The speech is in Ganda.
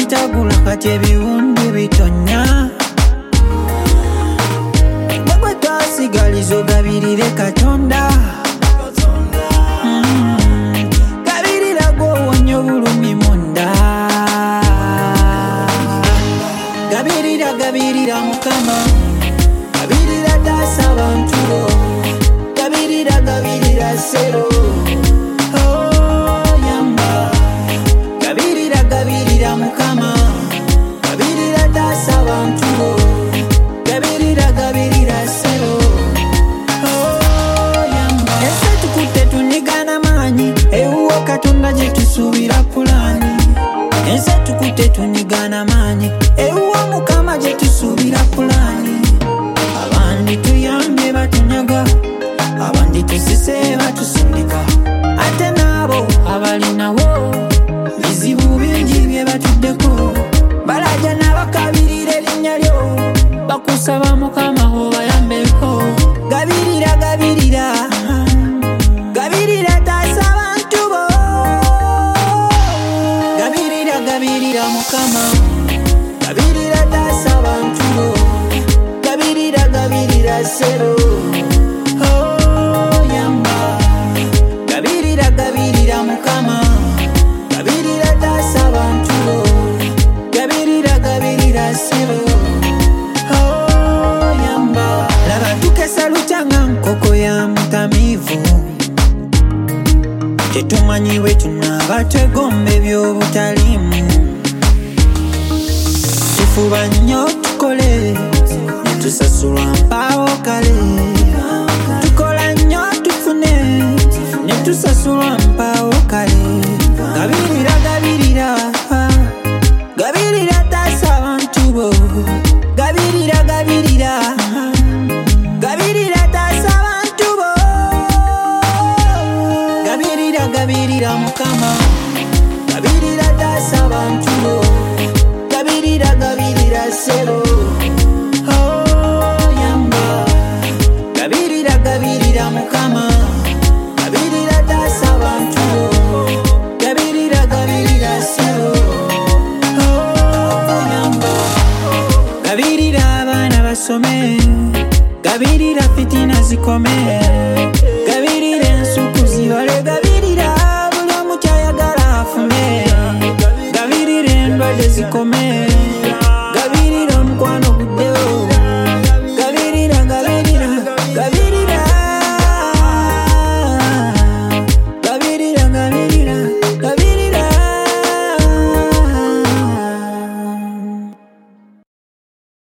bitagula kati ebiwundu bitonya gwe twasigaliza ogabirire Katonda gabirira gwowonya obulumi munda gabirira Mukama gabirira taasa abantu gabirira sero yamba gabirira Mukama gabirira taasa abantu gabirira sero yamba ese tukutte tunigana maanyi ewuwo Katonda gye tusuubira pulaani ese tukutte tunigana maanyi ewuwo Mukama gye tusuubira pulaani abandi tuyambye batunyaga abandi tusise batusindika ate naabo abalinawo bizibu bingi bye batuddeko balaja n'abakabirira erinnya lyo bakusaba Mukama obayambeko gabirira taasa abantu bo gabirira Mukama gabirira taasa abantu bo gabirira sero yamba gabirira Mukama gabirira taasa abantu bo gabirira sero yamba laba tukesa lutyanga nkoko ya mutamiivu tetumanyi bwe tunaaba twegomba eby'obutaliimu tufuba nnyo tukole netusasulwa mpaawo kale tukola nnyo tufune netusasulwa mpaawo kale gabirira taasa abantu bo gabirira taasa abantu bo gabirira Mukama gabirira taasa abantu bo gabirira sero yamba gabirira Mukama gabirira taasa abantu bo gabirira sero yamba gabirira abaana basome gabirira fitina zikome